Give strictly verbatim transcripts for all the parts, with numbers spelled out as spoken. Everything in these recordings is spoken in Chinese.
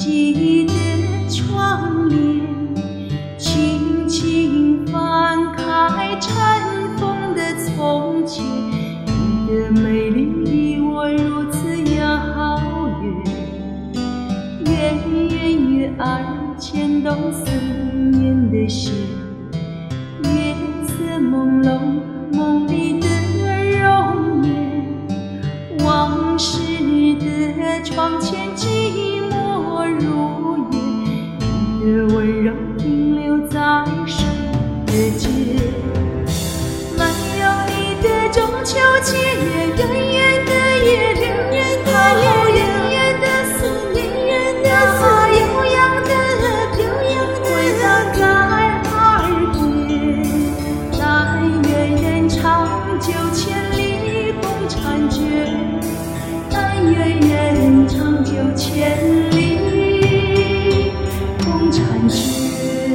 记得窗帘，轻轻翻开尘封的从前，你的美丽离我如此遥远，月圆月儿牵动思念的线，月色朦胧，梦里的容颜，往事的窗前寂寞如烟，你的温柔停留在世界，没有你的中秋节，远远的月亮，好远远的思念，那悠扬的回荡在耳边，但愿人长久千里共婵娟，但愿人长久千里共婵娟。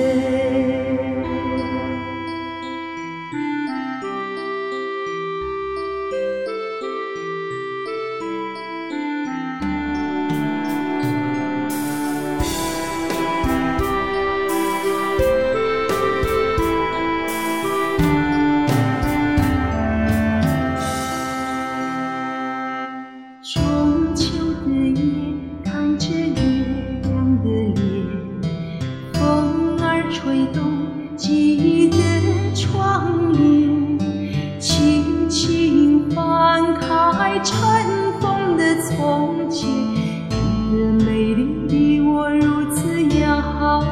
中秋的夜，看着月亮的脸，风儿吹动记忆的窗帘，轻轻翻开尘封的从前，你的美丽离我如此遥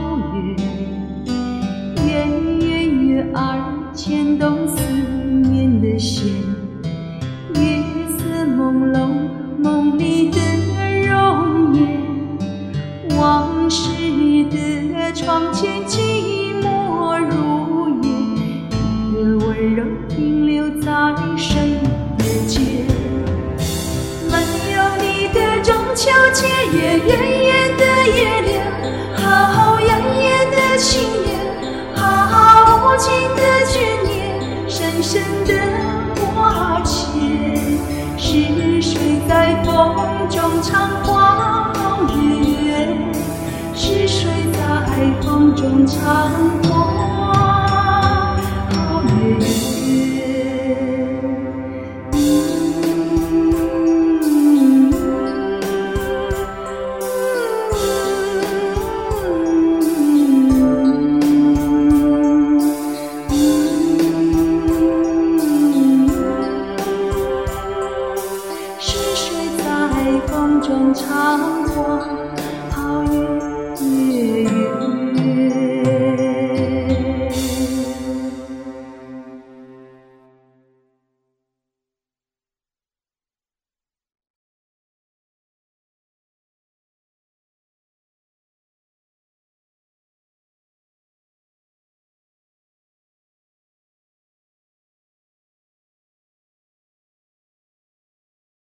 远，月圆月儿牵动思念的线，月色朦胧，梦里的容颜，往事的窗前寂寞如烟，你的温柔停留在深夜间，没有你的中秋节，远远的月亮，好远远的情缘，好无尽的眷恋，深深的挂牵，是谁在风中唱花好月圆，是谁在风中唱花好月圆。是谁在风中唱花